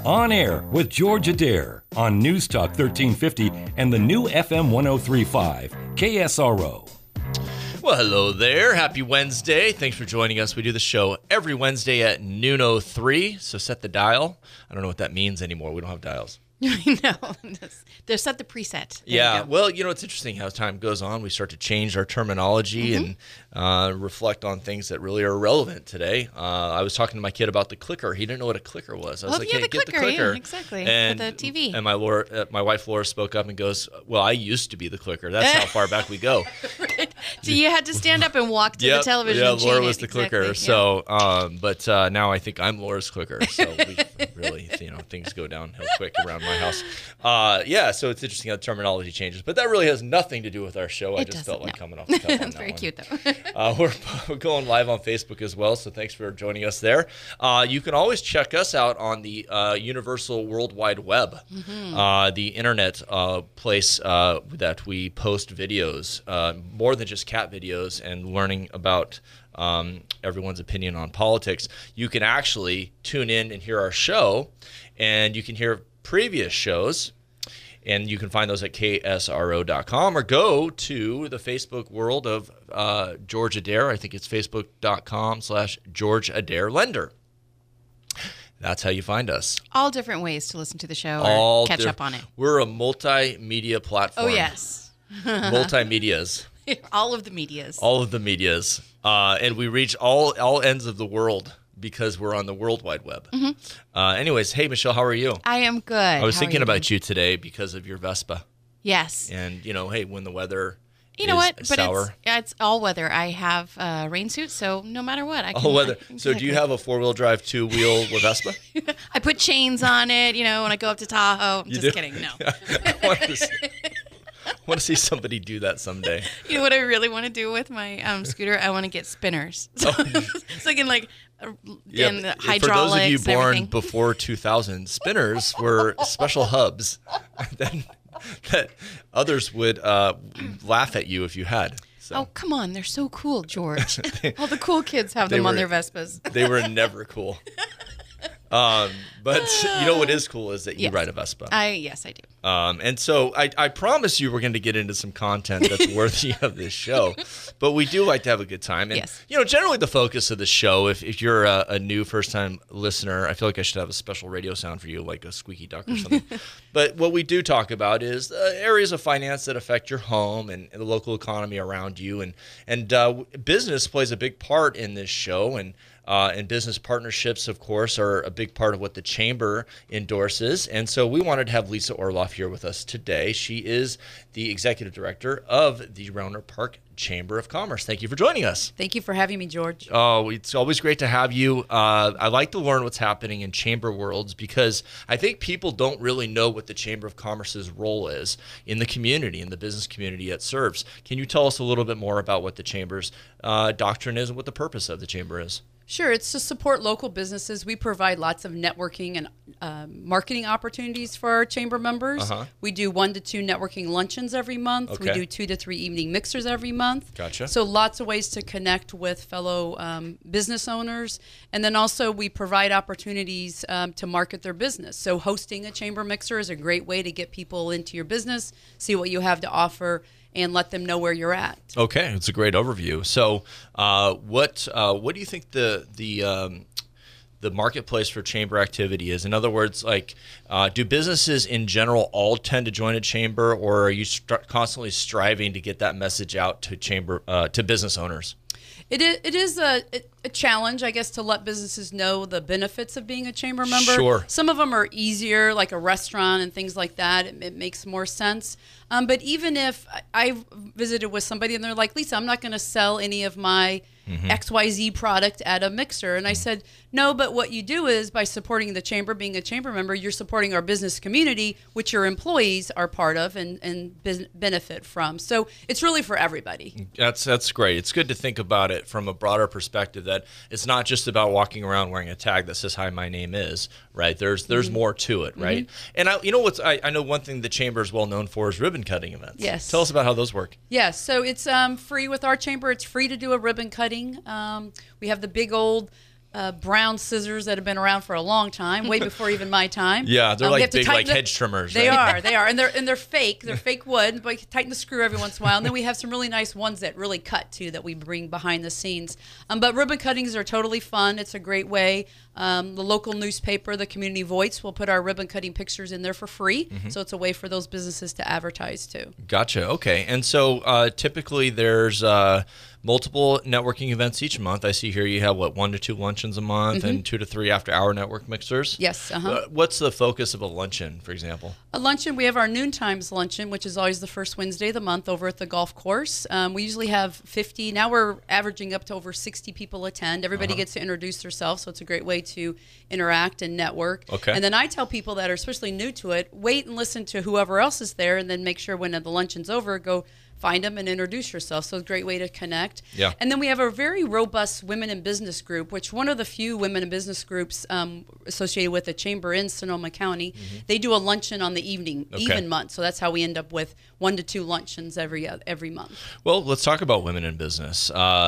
On Air with George Adair on News Talk 1350 and the new FM 1035 KSRO. Well, hello there. Happy Wednesday. Thanks for joining us. We do the show every Wednesday at noon 03, so set the dial. I don't know what that means anymore. We don't have dials. I know. They set the preset. Yeah. Well, it's interesting how time goes on. We start to change our terminology and reflect on things that really are relevant today. I was talking to my kid about the clicker. He didn't know what a clicker was. I was like, hey, get the clicker. Yeah, exactly. And, for the TV. And my wife, Laura, spoke up and goes, well, I used to be the clicker. That's how far back we go. Right. So you had to stand up and walk to the television and Laura chain was it. the clicker. Exactly. So, but now I think I'm Laura's clicker. So we really, things go downhill quick around my house. So it's interesting how terminology changes, but that really has nothing to do with our show. I just felt like coming off the cuff on that very one. cute, though. We're going live on Facebook as well, so thanks for joining us there. You can always check us out on the Universal World Wide Web, the internet place that we post videos, more than just cat videos and learning about everyone's opinion on politics. You can actually tune in and hear our show, and you can hear previous shows, and you can find those at ksro.com or go to the Facebook world of George Adair. I think it's facebook.com/George Adair Lender. That's how you find us. All different ways to listen to the show or catch up on it. We're a multimedia platform. Oh, yes. Multimedias. All of the medias. All of the medias. And we reach all ends of the world because we're on the World Wide Web. Anyways, hey, Michelle, how are you? I am good. I was thinking about you today because of your Vespa. Yes. And, hey, when the weather sour. But it's all weather. I have a rain suit, so no matter what, I can. All weather. So do you have a four-wheel drive, two-wheel with Vespa? I put chains on it, when I go up to Tahoe. You Just kidding, no. I want to see somebody do that someday. You know what I really want to do with my scooter? I want to get spinners. So I can and hydraulics. For those of you born everything. before 2000, spinners were special hubs that others would laugh at you if you had. So. Oh, come on. They're so cool, George. All the cool kids have them on their Vespas. They were never cool. But you know what is cool is that you ride a Vespa. Yes, I do. And so I promise you we're going to get into some content that's worthy of this show. But we do like to have a good time. And, generally the focus of the show, if you're a new first-time listener, I feel like I should have a special radio sound for you, like a squeaky duck or something. But what we do talk about is areas of finance that affect your home and the local economy around you. And business plays a big part in this show. And business partnerships, of course, are a big part of what the Chamber endorses. And so we wanted to have Lisa Orloff here with us today. She is the executive director of the Rohnert Park Chamber of Commerce. Thank you for joining us. Thank you for having me, George. Oh, it's always great to have you. I like to learn what's happening in chamber worlds because I think people don't really know what the Chamber of Commerce's role is in the community, in the business community it serves. Can you tell us a little bit more about what the Chamber's doctrine is and what the purpose of the Chamber is? Sure. It's to support local businesses. We provide lots of networking and marketing opportunities for our chamber members. We do 1 to 2 networking luncheons every month. Okay. We do 2 to 3 evening mixers every month. Gotcha. So lots of ways to connect with fellow business owners. And then also we provide opportunities to market their business. So hosting a chamber mixer is a great way to get people into your business, see what you have to offer, and let them know where you're at. Okay, it's a great overview. So, what do you think the marketplace for chamber activity is? In other words, do businesses in general all tend to join a chamber, or are you constantly striving to get that message out to business owners? It is a challenge, I guess, to let businesses know the benefits of being a chamber member. Sure. Some of them are easier, like a restaurant and things like that. It makes more sense. But even if I visited with somebody and they're like, Lisa, I'm not going to sell any of my XYZ product at a mixer. And I said, no, but what you do is by supporting the chamber, being a chamber member, you're supporting our business community, which your employees are part of and benefit from. So it's really for everybody. That's great. It's good to think about it from a broader perspective, that it's not just about walking around wearing a tag that says, hi, my name is, right? There's more to it, right? And I know one thing the chamber is well known for is ribbon cutting events. Yes. Tell us about how those work. Yes. So it's free with our chamber. It's free to do a ribbon cutting. We have the big old brown scissors that have been around for a long time, way before even my time. Yeah, they're like big, like hedge trimmers. They right? are, and they're fake. They're fake wood, but you can tighten the screw every once in a while. And then we have some really nice ones that really cut too, that we bring behind the scenes. But ribbon cuttings are totally fun. It's a great way. The local newspaper, the Community Voice, will put our ribbon cutting pictures in there for free. So it's a way for those businesses to advertise too. Gotcha. Okay, and so typically there's multiple networking events each month. I see here you have, 1 to 2 luncheons a month and 2 to 3 after-hour network mixers? Yes. What's the focus of a luncheon, for example? A luncheon, we have our Noon Times luncheon, which is always the first Wednesday of the month over at the golf course. We usually have 50. Now we're averaging up to over 60 people attend. Everybody gets to introduce themselves, so it's a great way to interact and network. Okay. And then I tell people that are especially new to it, wait and listen to whoever else is there, and then make sure when the luncheon's over, go find them and introduce yourself. So it's a great way to connect. Yeah. And then we have a very robust women in business group, which one of the few women in business groups associated with the chamber in Sonoma County. They do a luncheon on the even month. So that's how we end up with 1 to 2 luncheons every month. Well, let's talk about women in business.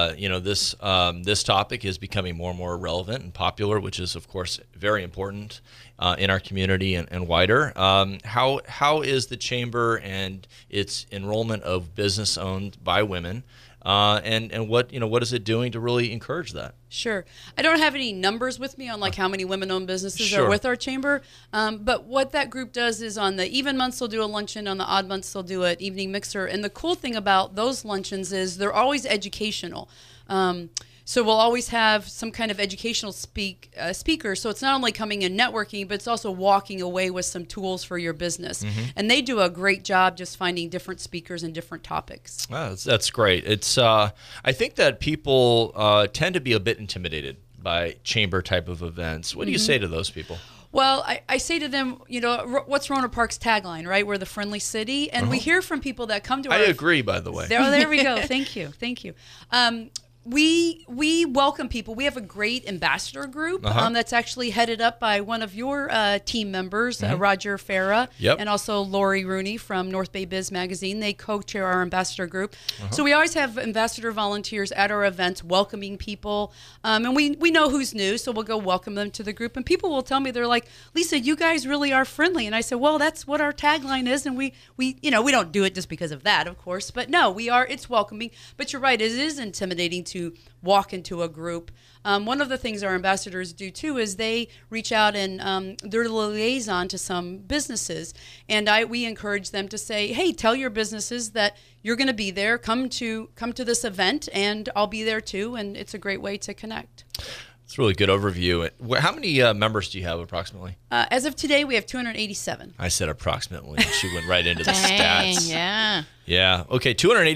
This topic is becoming more and more relevant and popular, which is, of course, very important in our community and wider. How is the chamber and its enrollment of business owned by women, and what is it doing to really encourage that? Sure. I don't have any numbers with me on how many women-owned businesses are with our chamber, but what that group does is on the even months they'll do a luncheon, on the odd months they'll do an evening mixer, and the cool thing about those luncheons is they're always educational. So we'll always have some kind of educational speaker. So it's not only coming in networking, but it's also walking away with some tools for your business. And they do a great job just finding different speakers and different topics. Wow, that's great. It's I think that people tend to be a bit intimidated by chamber type of events. What do you say to those people? Well, I say to them, what's Rohnert Park's tagline, right? We're the friendly city. And we hear from people that come to our... I agree, by the way. There we go. Thank you. We welcome people. We have a great ambassador group that's actually headed up by one of your team members, Roger Farah, and also Lori Rooney from North Bay Biz Magazine. They co-chair our ambassador group. So we always have ambassador volunteers at our events welcoming people. And we know who's new, so we'll go welcome them to the group. And people will tell me, they're like, Lisa, you guys really are friendly. And I said, well, that's what our tagline is. And we don't do it just because of that, of course. But no, it's welcoming. But you're right, it is intimidating to walk into a group. One of the things our ambassadors do too is they reach out and they're the liaison to some businesses, and we encourage them to say, hey, tell your businesses that you're going to be there, come to this event, and I'll be there too. And it's a great way to connect. It's a really good overview. How many members do you have approximately? As of today, we have 287. I said approximately. She went right into the Dang, stats. Yeah. Yeah. Okay.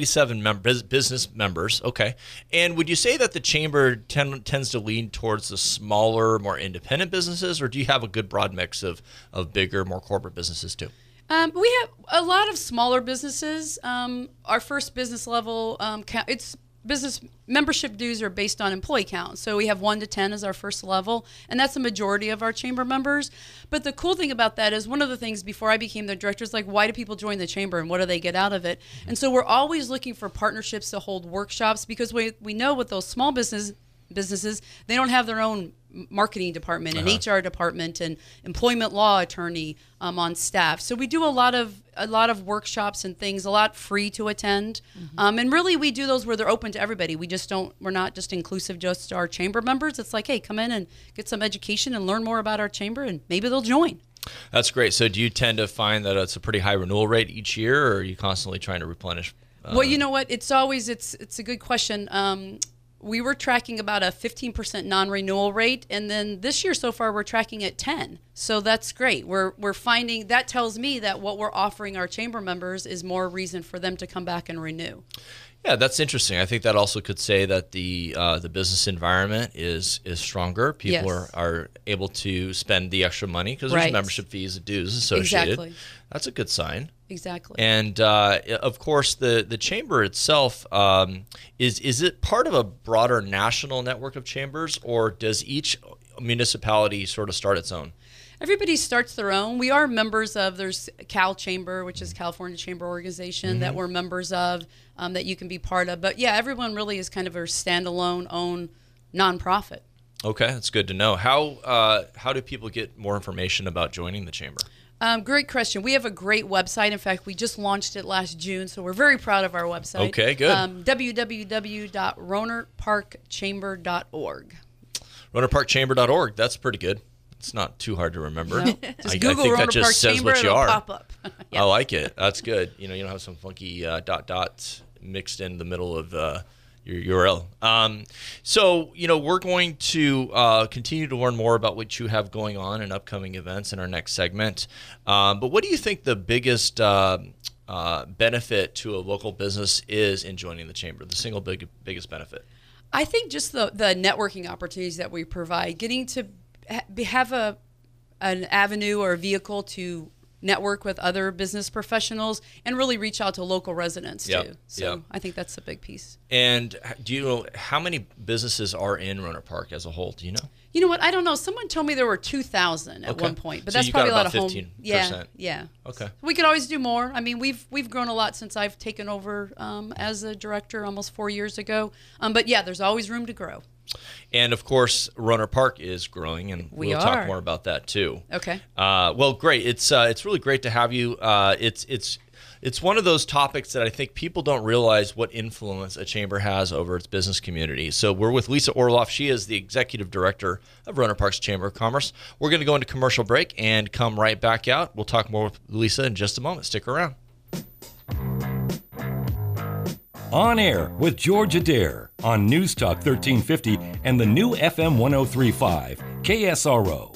287 business members. Okay. And would you say that the chamber tends to lean towards the smaller, more independent businesses, or do you have a good broad mix of bigger, more corporate businesses too? We have a lot of smaller businesses. Our first business level, business membership dues are based on employee count. So we have 1 to 10 as our first level, and that's the majority of our chamber members. But the cool thing about that is one of the things before I became the director is why do people join the chamber and what do they get out of it? And so we're always looking for partnerships to hold workshops, because we know with those small businesses, they don't have their own marketing department and HR department and employment law attorney on staff. So we do a lot of workshops and things, a lot free to attend. And really we do those where they're open to everybody. We're not just inclusive just our chamber members. It's hey, come in and get some education and learn more about our chamber, and maybe they'll join. That's great. So do you tend to find that it's a pretty high renewal rate each year, or are you constantly trying to replenish? Well, you know what? It's a good question. We were tracking about a 15% non-renewal rate, and then this year so far we're tracking at 10. So that's great. We're finding that tells me that what we're offering our chamber members is more reason for them to come back and renew. Yeah, that's interesting. I think that also could say that the business environment is stronger. People are able to spend the extra money because there's membership fees and dues associated. Exactly. That's a good sign. Exactly. And of course, the chamber itself, is it part of a broader national network of chambers, or does each municipality sort of start its own? Everybody starts their own. We are members of, there's Cal Chamber, which is California Chamber Organization, that we're members of, that you can be part of. But yeah, everyone really is kind of a standalone own nonprofit. Okay, that's good to know. How do people get more information about joining the chamber? Great question. We have a great website. In fact, we just launched it last June, so we're very proud of our website. Okay, good. www.rohnert-park-chamber.org. Rohnert-park-chamber.org. That's pretty good. It's not too hard to remember. No. Just Google I think Rohnert that just Park says Chamber, what you it'll are. pop up. I like it. That's good. You don't have some funky dots mixed in the middle of your URL. So, we're going to continue to learn more about what you have going on in upcoming events in our next segment. But what do you think the biggest benefit to a local business is in joining the chamber? The single biggest benefit? I think just the networking opportunities that we provide, getting to have an avenue or a vehicle to network with other business professionals and really reach out to local residents too. So I think that's a big piece. And do you know how many businesses are in Rohnert Park as a whole? Do you know? You know what? I don't know. Someone told me there were 2,000 at one point, but so that's probably a lot of 15%. home. Yeah. Okay. We could always do more. I mean, we've grown a lot since I've taken over as a director almost 4 years ago. But yeah, there's always room to grow. And of course, Rohnert Park is growing, and we'll talk more about that too. Okay. Well, great. It's really great to have you. It's one of those topics that I think people don't realize what influence a chamber has over its business community. So we're with Lisa Orloff. She is the executive director of Rohnert Park's Chamber of Commerce. We're going to go into commercial break and come right back out. We'll talk more with Lisa in just a moment. Stick around. On Air with George Adair on News Talk 1350 and the new FM 1035 KSRO.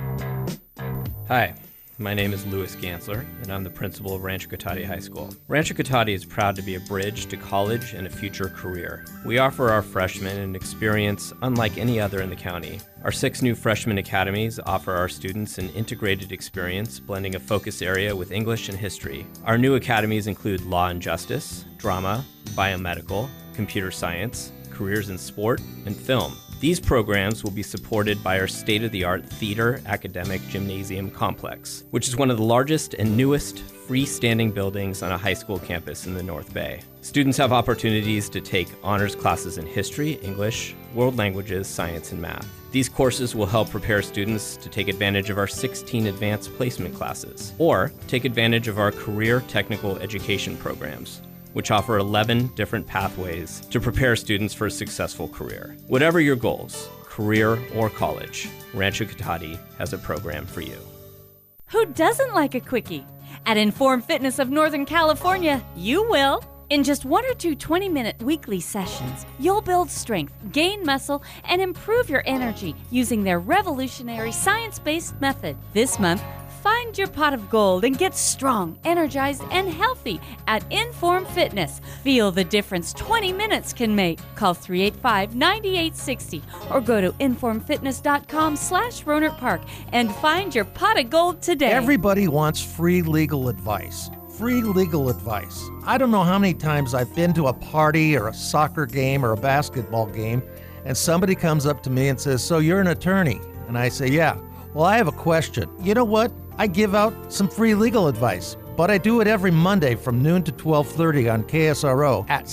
Hi, my name is Louis Gansler, and I'm the principal of Rancho Cotati High School. Rancho Cotati is proud to be a bridge to college and a future career. We offer our freshmen an experience unlike any other in the county. Our 6 new freshman academies offer our students an integrated experience, blending a focus area with English and history. Our new academies include law and justice, drama, biomedical, computer science, careers in sport, and film. These programs will be supported by our state-of-the-art theater academic gymnasium complex, which is one of the largest and newest freestanding buildings on a high school campus in the North Bay. Students have opportunities to take honors classes in history, English, world languages, science, and math. These courses will help prepare students to take advantage of our 16 advanced placement classes, or take advantage of our career technical education programs, which offer 11 different pathways to prepare students for a successful career. Whatever your goals, career or college, Rancho Cotati has a program for you. Who doesn't like a quickie? At Inform Fitness of Northern California, you will. In just 1 or 2 20-minute weekly sessions, you'll build strength, gain muscle, and improve your energy using their revolutionary science-based method. This month, find your pot of gold and get strong, energized, and healthy at Inform Fitness. Feel the difference 20 minutes can make. Call 385-9860 or go to informfitness.com/Rohnert Park and find your pot of gold today. Everybody wants free legal advice. Free legal advice. I don't know how many times I've been to a party or a soccer game or a basketball game, and somebody comes up to me and says, "So you're an attorney?" And I say, "Yeah." "Well, I have a question." You know what? I give out some free legal advice, but I do it every Monday from noon to 12:30 on KSRO at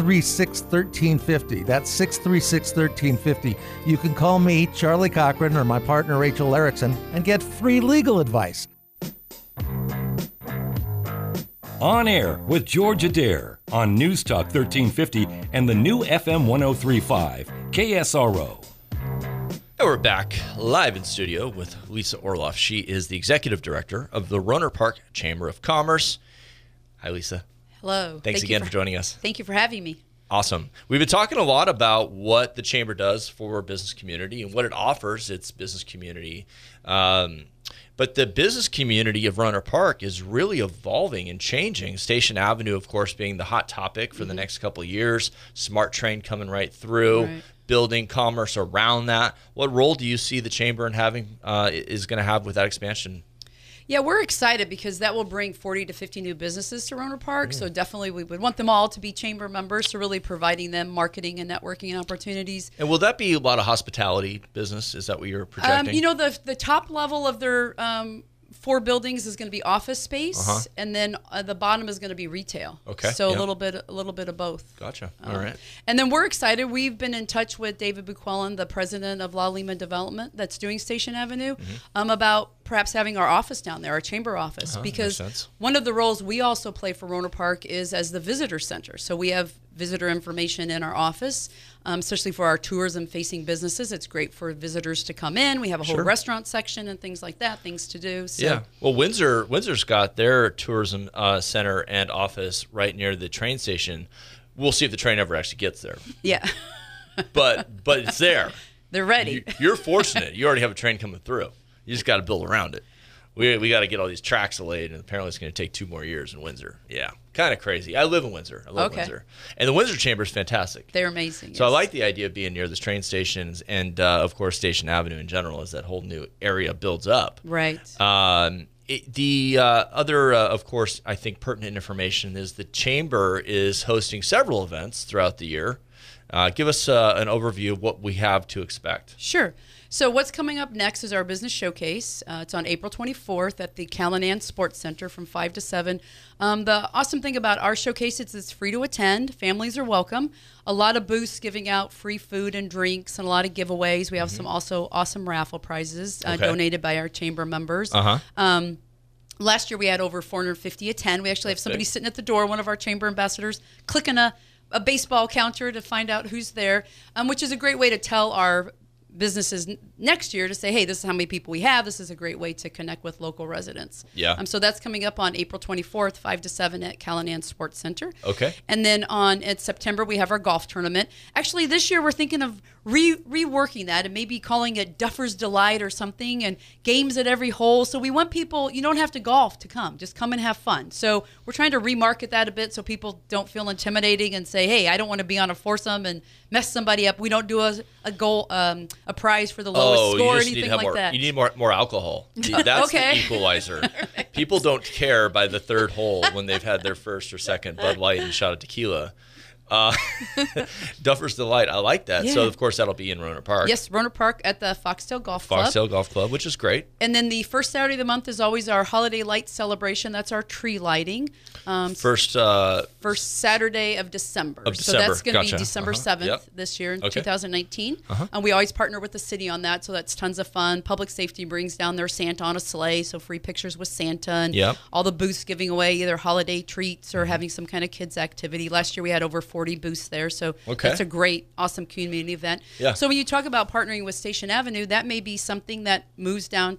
636-1350. That's 636-1350. You can call me, Charlie Cochran, or my partner, Rachel Erickson, and get free legal advice. On Air with George Adair on News Talk 1350 and the new FM 1035 KSRO. And we're back live in studio with Lisa Orloff. She is the executive director of the Rohnert Park Chamber of Commerce. Hi, Lisa. Hello. Thanks again for joining us. Thank you for having me. Awesome. We've been talking a lot about what the chamber does for business community and what it offers its business community. But the business community of Rohnert Park is really evolving and changing. Station Avenue, of course, being the hot topic for the next couple of years. Smart Train coming right through. Right. Building commerce around that. What role do you see the chamber in having is going to have with that expansion? Yeah, we're excited because that will bring 40 to 50 new businesses to Rohnert Park. So definitely we would want them all to be chamber members, so really providing them marketing and networking opportunities. And will that be a lot of hospitality business? Is that what you're projecting? The top level of their 4 buildings is going to be office space, and then the bottom is going to be retail. Okay. So a little bit of both. Gotcha. All right. And then we're excited. We've been in touch with David Buquelin, the president of La Lima Development that's doing Station Avenue, about perhaps having our office down there, our chamber office, because one of the roles we also play for Rohnert Park is as the visitor center. So we have visitor information in our office, especially for our tourism-facing businesses. It's great for visitors to come in. We have a whole restaurant section and things like that, things to do. So. Yeah. Well, Windsor's got their tourism center and office right near the train station. We'll see if the train ever actually gets there. Yeah. but it's there. They're ready. You're fortunate. You already have a train coming through. You just got to build around it. We got to get all these tracks laid, and apparently it's going to take 2 more years in Windsor. Yeah, kind of crazy. I live in Windsor. I love Windsor. And the Windsor Chamber is fantastic. They're amazing. So I like the idea of being near the train stations and, of course, Station Avenue in general as that whole new area builds up. Right. The other, of course, I think pertinent information is the Chamber is hosting several events throughout the year. Give us an overview of what we have to expect. Sure. So what's coming up next is our business showcase. It's on April 24th at the Callanan Sports Center from 5 to 7. The awesome thing about our showcase is it's free to attend. Families are welcome. A lot of booths giving out free food and drinks and a lot of giveaways. We have some also awesome raffle prizes donated by our chamber members. Last year we had over 450 attend. We actually have somebody sitting at the door, one of our chamber ambassadors, clicking a baseball counter to find out who's there, which is a great way to tell our businesses next year to say, hey, this is how many people we have. This is a great way to connect with local residents. Yeah. So that's coming up on April 24th, 5 to 7 at Callanan Sports Center. Okay. And then in September, we have our golf tournament. Actually, this year we're thinking of reworking that and maybe calling it Duffer's Delight or something, and games at every hole. So we want people, you don't have to golf to come. Just come and have fun. So we're trying to remarket that a bit so people don't feel intimidating and say, hey, I don't want to be on a foursome and mess somebody up. We don't do a goal, a prize for the lowest score or anything like that. You need more alcohol. That's the equalizer. People don't care by the 3rd hole when they've had their first or second Bud Light and shot of tequila. Duffer's Delight, I like that. Yeah. So, of course, that'll be in Rohnert Park. Yes, Rohnert Park at the Foxtail Golf Club. Foxtail Golf Club, which is great. And then the first Saturday of the month is always our Holiday Light celebration. That's our tree lighting. First Saturday of December. So that's going to be December 7th this year in 2019. We always partner with the city on that, so that's tons of fun. Public safety brings down their Santa on a sleigh, so free pictures with Santa, and all the booths giving away either holiday treats or having some kind of kids activity. Last year we had over 40 booths there, so that's a great, awesome community event. Yeah. So when you talk about partnering with Station Avenue, that may be something that moves down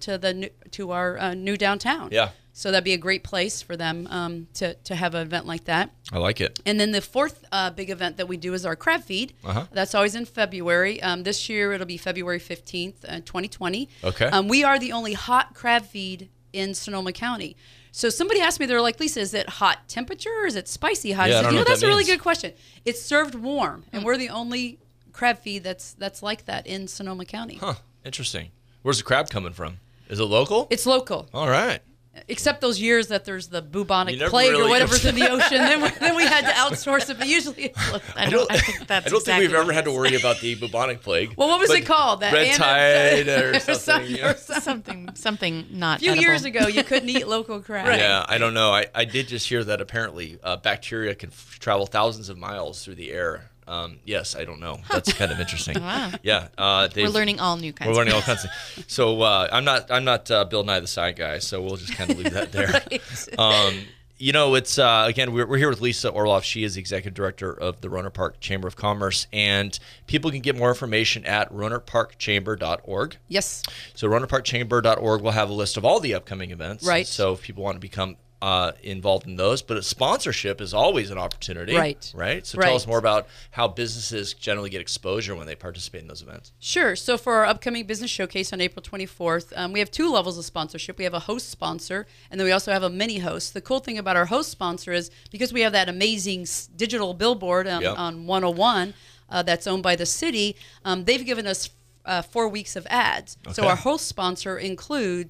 to our new downtown. Yeah. So that'd be a great place for them to have an event like that. I like it. And then the 4th big event that we do is our crab feed. That's always in February. This year it'll be February 15th, 2020. Okay. We are the only hot crab feed in Sonoma County. So somebody asked me, they're like, Lisa, is it hot temperature or is it spicy hot? Yeah, I don't know that's a really good question. It's served warm, and we're the only crab feed that's like that in Sonoma County. Huh. Interesting. Where's the crab coming from? Is it local? It's local. All right. Except those years that there's the bubonic plague or whatever's in the ocean, then we had to outsource it. But usually, it's I don't think we've ever had to worry about the bubonic plague. Well, what was it called? That red tide or something? Something not. A few years ago, you couldn't eat local crab. Right. Yeah, I don't know. I did just hear that apparently bacteria can travel thousands of miles through the air. Yes, I don't know. That's kind of interesting. Wow. Yeah, we're learning all new kinds. We're learning all kinds of. So I'm not Bill Nye the Sci Guy. So we'll just kind of leave that there. Right. It's again we're here with Lisa Orloff. She is the executive director of the Rohnert Park Chamber of Commerce, and people can get more information at RohnertParkChamber.org. Yes. So RohnertParkChamber.org will have a list of all the upcoming events. Right. So if people want to become involved in those, but sponsorship is always an opportunity. Right. So tell us more about how businesses generally get exposure when they participate in those events. Sure. So for our upcoming business showcase on April 24th, we have 2 levels of sponsorship. We have a host sponsor, and then we also have a mini host. The cool thing about our host sponsor is because we have that amazing digital billboard on 101 that's owned by the city, they've given us 4 weeks of ads. Okay. So our host sponsor includes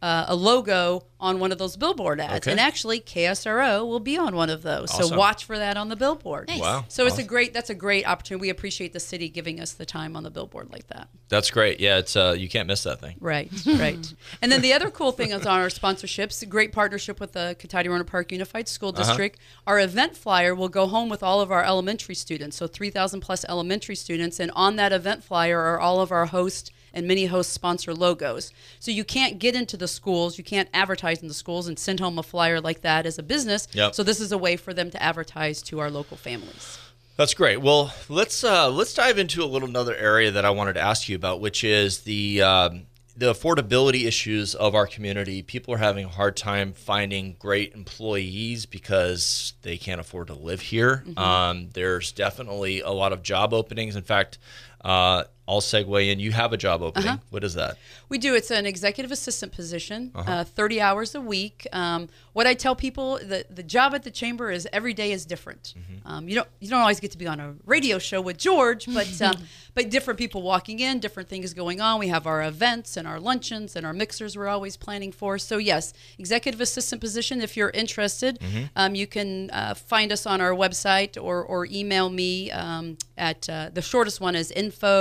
a logo on one of those billboard ads. Okay. And actually, KSRO will be on one of those. Awesome. So watch for that on the billboard. Nice. Wow. So that's a great opportunity. We appreciate the city giving us the time on the billboard like that. That's great. Yeah, it's you can't miss that thing. Right, right. And then the other cool thing is on our sponsorships, a great partnership with the Cotati Rohnert Park Unified School District. Our event flyer will go home with all of our elementary students, so 3,000 plus elementary students. And on that event flyer are all of our host and many host sponsor logos. So you can't get into the schools, you can't advertise in the schools and send home a flyer like that as a business. Yep. So this is a way for them to advertise to our local families. That's great. Well, let's dive into another area that I wanted to ask you about, which is the affordability issues of our community. People are having a hard time finding great employees because they can't afford to live here. There's definitely a lot of job openings. In fact, I'll segue in. You have a job opening. What is that? We do. It's an executive assistant position, 30 hours a week. What I tell people, the job at the chamber is every day is different. You don't always get to be on a radio show with George, but different people walking in, different things going on. We have our events and our luncheons and our mixers we're always planning for. So yes, executive assistant position. If you're interested, you can find us on our website or email me at the shortest one is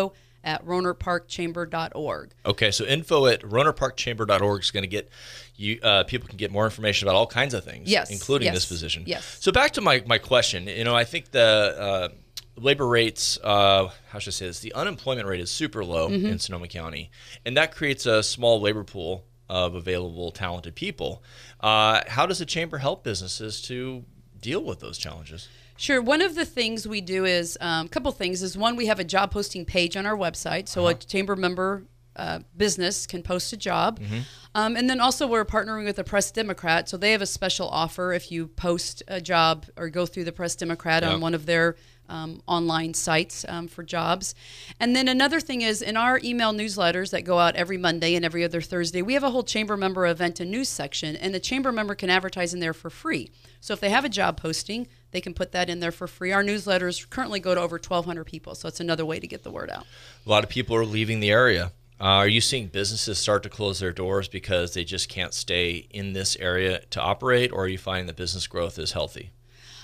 info@RohnertParkChamber.org. Okay, so info@RohnertParkChamber.org is going to get you. People can get more information about all kinds of things, including this position. Yes. So back to my question. I think the labor rates, how should I say this? The unemployment rate is super low in Sonoma County, and that creates a small labor pool of available talented people. How does the chamber help businesses to deal with those challenges? Sure. One of the things we do is a couple things. Is one, we have a job posting page on our website, so a chamber member business can post a job. And then also we're partnering with the Press Democrat, so they have a special offer if you post a job or go through the Press Democrat on one of their online sites for jobs. And then another thing is in our email newsletters that go out every Monday and every other Thursday, we have a whole chamber member event and news section, and the chamber member can advertise in there for free. So if they have a job posting, they can put that in there for free. Our newsletters currently go to over 1,200 people, so it's another way to get the word out. A lot of people are leaving the area. Are you seeing businesses start to close their doors because they just can't stay in this area to operate, or are you finding that business growth is healthy?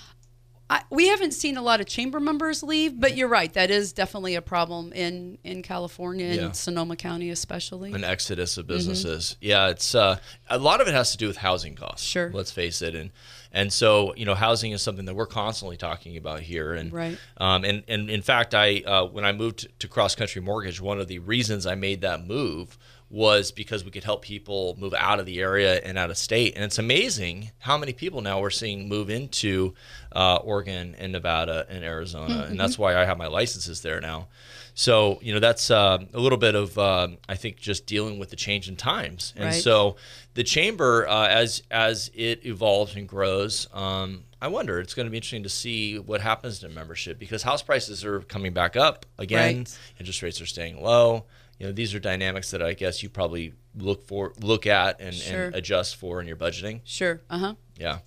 We haven't seen a lot of chamber members leave, but you're right. That is definitely a problem in California and Sonoma County especially. An exodus of businesses. Yeah, it's a lot of it has to do with housing costs. Sure. Let's face it. And so, housing is something that we're constantly talking about here. And, right. And in fact, when I moved to Cross Country Mortgage, one of the reasons I made that move was because we could help people move out of the area and out of state. And it's amazing how many people now we're seeing move into Oregon and Nevada and Arizona. And that's why I have my licenses there now. So, that's a little bit of, I think, just dealing with the change in times. And so the chamber, as it evolves and grows, I wonder, it's going to be interesting to see what happens to membership, because house prices are coming back up again. Right. Interest rates are staying low. These are dynamics that I guess you probably look at and adjust for in your budgeting. Sure. Yeah.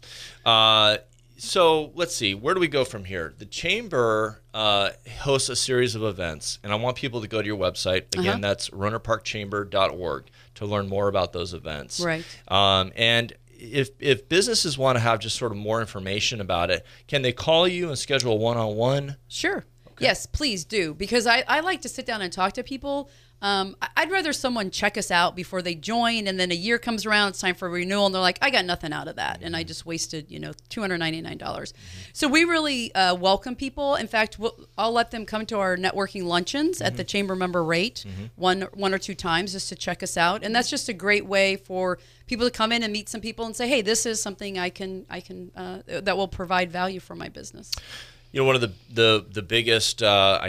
So let's see. Where do we go from here? The chamber hosts a series of events, and I want people to go to your website. Again, that's RohnertParkChamber.org to learn more about those events. Right. And if businesses want to have just sort of more information about it, can they call you and schedule a one-on-one? Sure. Okay. Yes, please do, because I like to sit down and talk to people. I'd rather someone check us out before they join, and then a year comes around, it's time for renewal, and they're like, I got nothing out of that, and I just wasted, $299. So we really welcome people. In fact, I'll let them come to our networking luncheons at the chamber member rate one or two times just to check us out, and that's just a great way for people to come in and meet some people and say, hey, this is something I can that will provide value for my business. One of the biggest,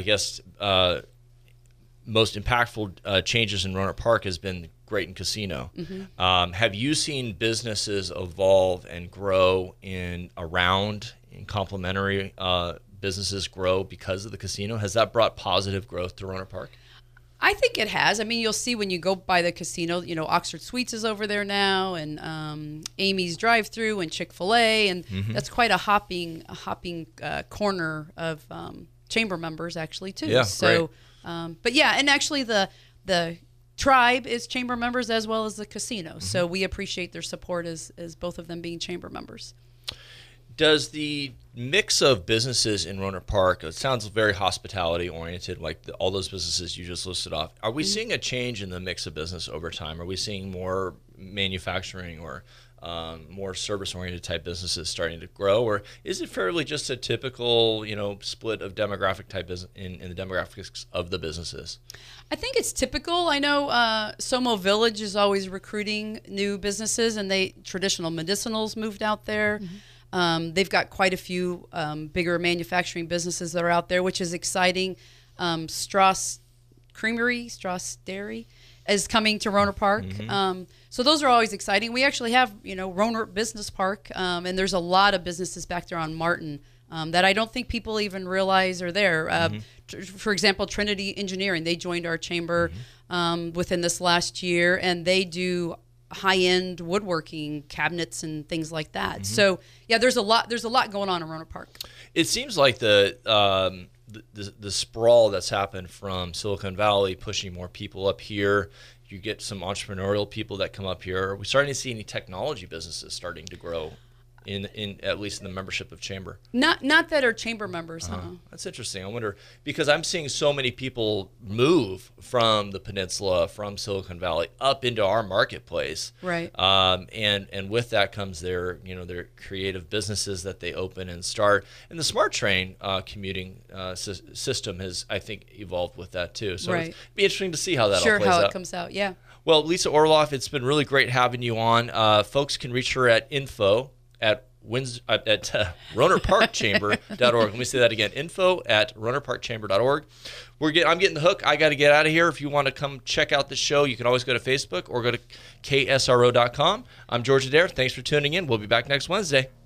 most impactful changes in Rohnert Park has been Graton Casino. Have you seen businesses evolve and grow in complementary businesses grow because of the casino? Has that brought positive growth to Rohnert Park? I think it has. I mean, you'll see when you go by the casino, Oxford Suites is over there now, and Amy's Drive-Thru and Chick-fil-A, and that's quite a hopping corner of chamber members actually too. Yeah, so, but yeah, and actually the tribe is chamber members as well as the casino. So we appreciate their support as both of them being chamber members. Does the mix of businesses in Rohnert Park, it sounds very hospitality oriented, like all those businesses you just listed off. Are we seeing a change in the mix of business over time? Are we seeing more manufacturing or more service-oriented type businesses starting to grow, or is it fairly just a typical, split of demographic type in the demographics of the businesses? I think it's typical. I know Somo Village is always recruiting new businesses, and traditional medicinals moved out there. They've got quite a few bigger manufacturing businesses that are out there, which is exciting. Strauss Creamery, Strauss Dairy is coming to Rohnert Park. So those are always exciting. We actually have, Rohnert Business Park, and there's a lot of businesses back there on Martin that I don't think people even realize are there. For example, Trinity Engineering, they joined our chamber within this last year, and they do high-end woodworking cabinets and things like that. So yeah, there's a lot going on in Rohnert Park. It seems like the sprawl that's happened from Silicon Valley pushing more people up here. You get some entrepreneurial people that come up here. Are we starting to see any technology businesses starting to grow in at least in the membership of chamber? Not that are chamber members. That's interesting. I wonder, because I'm seeing so many people move from the peninsula, from Silicon Valley up into our marketplace. Right. And with that comes their creative businesses that they open and start. And the Smart Train commuting system has, I think, evolved with that too. So it'd be interesting to see how that all plays out. Sure, how it comes out. Yeah. Well, Lisa Orloff, it's been really great having you on. Folks can reach her at RohnertParkChamber.org. Let me say that again, info@RohnertParkChamber.org. I'm getting the hook. I got to get out of here. If you want to come check out the show, you can always go to Facebook or go to KSRO.com. I'm George Adair. Thanks for tuning in. We'll be back next Wednesday.